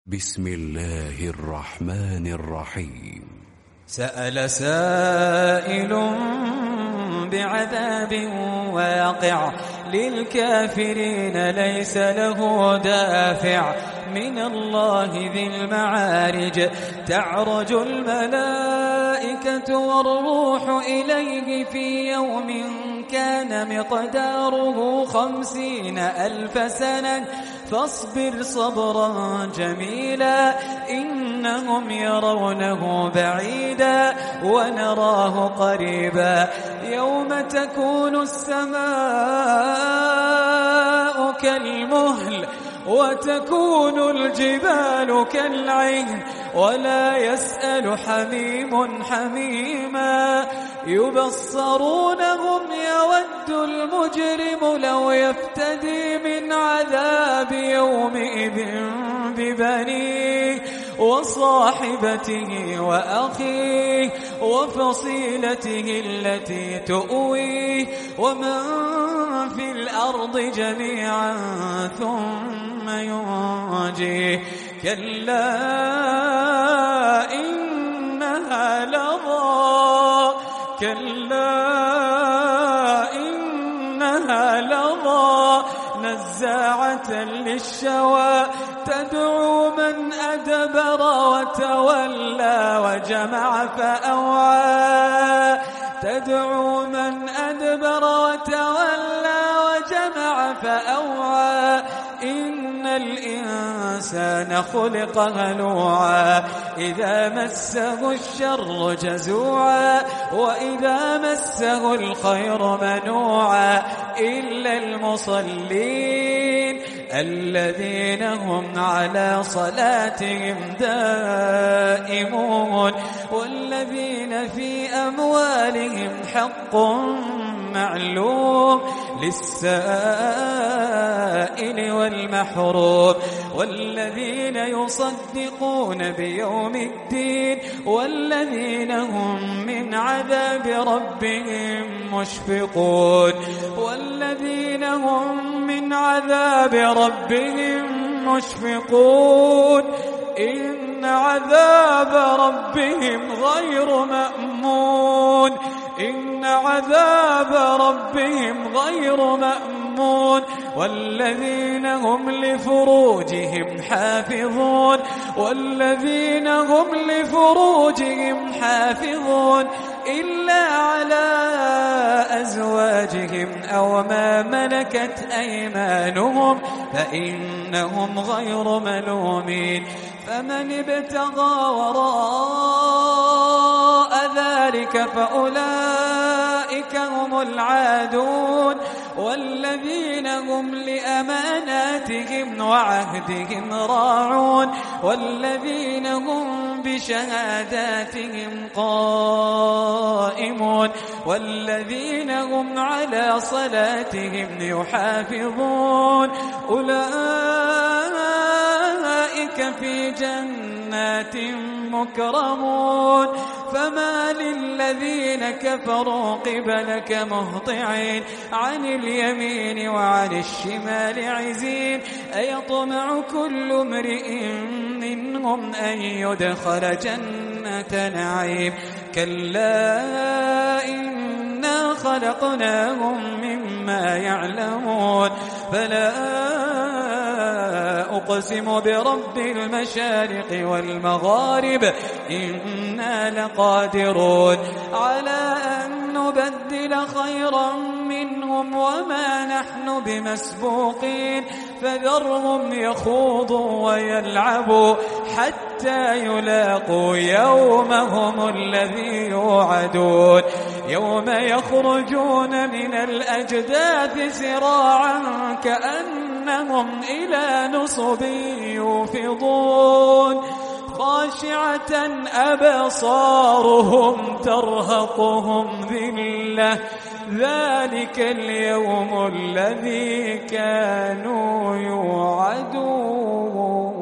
بسم الله الرحمن الرحيم. سأل سائل بعذاب واقع للكافرين ليس له دافع من الله ذي المعارج. تعرج الملائكة والروح إليه في يوم كان مقداره 50,000 سنة فاصبر صبرا جميلا إنهم يرونه بعيدا ونراه قريبا. يوم تكون السماء كالمهل وتكون الجبال كالعهن ولا يسأل حميم حميما. يبصرونهم يود المجرم لو يفتدي من عذاب يومئذ ببنيه وصاحبته وأخيه وفصيلته التي تؤويه ومن في الأرض جميعا ثم ينجيه. كلا إنها لظى نزاعة للشوى تدعو من أدبر وتولى وجمع فأوعى. تدعو من أدبر وتولى وجمع فأوعى. إن الإنسان خلق هلوعا إذا مسه الشر جزوعا وإذا مسه الخير منوعا إلا المصلين الذين هم على صلاتهم دائمون والذين في أموالهم حق معلوم للسائل والمحروم والذين يصدقون بيوم الدين والذين هم من عذاب ربهم مشفقون والذين هم من عذاب ربهم مشفقون. إن عذاب ربهم غير مأمون. إن عذاب ربهم غير مأمون. والذين هم لفروجهم حافظون والذين هم لفروجهم حافظون إلا على أزواجهم أو ما ملكت أيمانهم فإنهم غير ملومين. فمن ابتغى وراء ذلك فأولئك هم العادون والذين هم لأماناتهم وعهدهم راعون والذين هم بشهاداتهم قائمون والذين هم على صلاتهم يحافظون. أولئك في جنات مكرمون. فما للذين كفروا قبلك مهطعين عن اليمين وعن الشمال عزين. أيطمع كل امرئ منهم أن يدخل جنة نعيم. كلا إنا خلقناهم مما يعلمون. فلا أقسم برب المشارق والمغارب إنا لقادرون على أن نبدل خيرا منهم وما نحن بمسبوقين. فذرهم يخوضوا ويلعبوا حتى يلاقوا يومهم الذي يوعدون. يوم يخرجون من الأجداث سراعا كأنهم إلى نصب يوفضون. خاشعة أبصارهم ترهقهم ذلة ذلك اليوم الذي كانوا يوعدون.